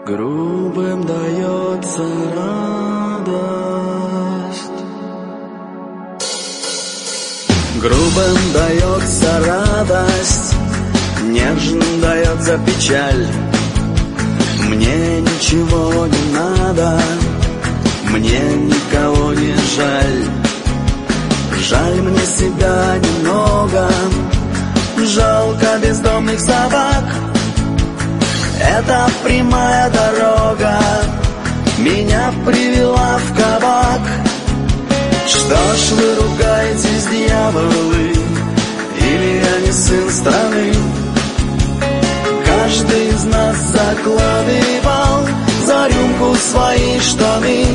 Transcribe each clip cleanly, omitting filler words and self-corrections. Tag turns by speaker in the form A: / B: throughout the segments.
A: Грубым дается радость, грубым дается радость, нежным дается печаль. Мне ничего не надо, мне никого не жаль. Жаль мне себя немного, жалко бездомных собак. Эта прямая дорога меня привела в кабак. Что ж вы ругаетесь, дьяволы, или я не сын страны? Каждый из нас закладывал за рюмку свои штаны.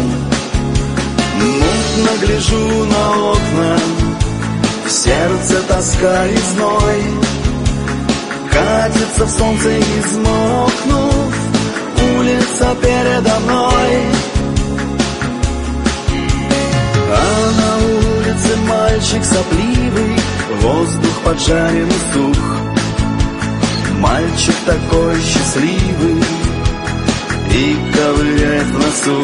A: Мутно гляжу на окна, в сердце тоска и зной. Катится в солнце, измокнув, улица передо мной. А на улице мальчик сопливый, воздух поджарен и сух. Мальчик такой счастливый и ковыряет в носу.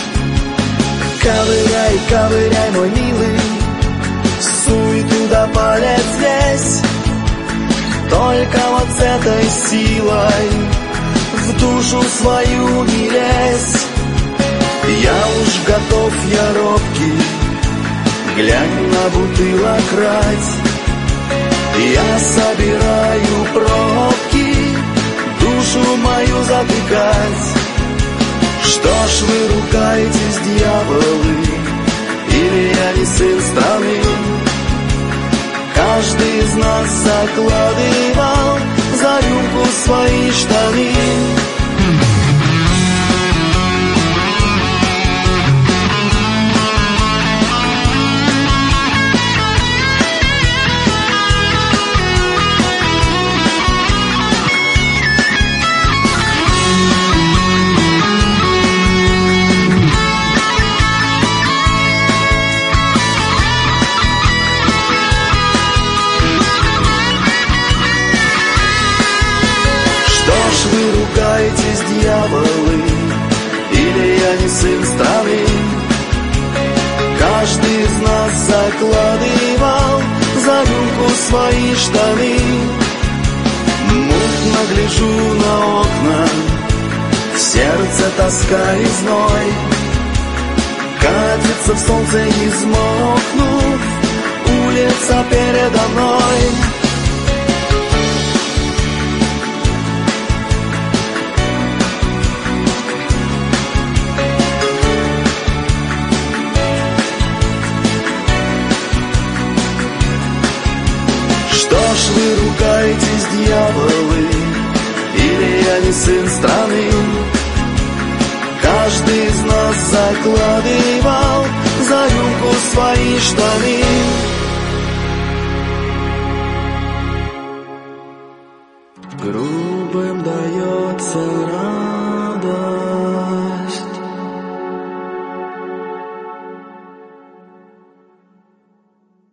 A: Ковыряй, ковыряй, мой милый, суй туда палец весь. Только вот с этой силой в душу свою не лезь. Я уж готов, я робкий, глянь на бутылок рать. Я собираю пробки, душу мою затыкать. Что ж вы ругаетесь, дьяволы, или я не сын страны? Каждый из нас закладывал за рюмку свои штаны. Вы ругаетесь, дьяволы, или я не сын страны? Каждый из нас закладывал за рюмку свои штаны. Мутно гляжу на окна, в сердце тоска и зной. Катится в солнце, измокнув, улица передо мной. Что ж вы ругаетесь, дьяволы, или я не сын страны? Каждый из нас закладывал за рюмку свои штаны. Грубым дается радость.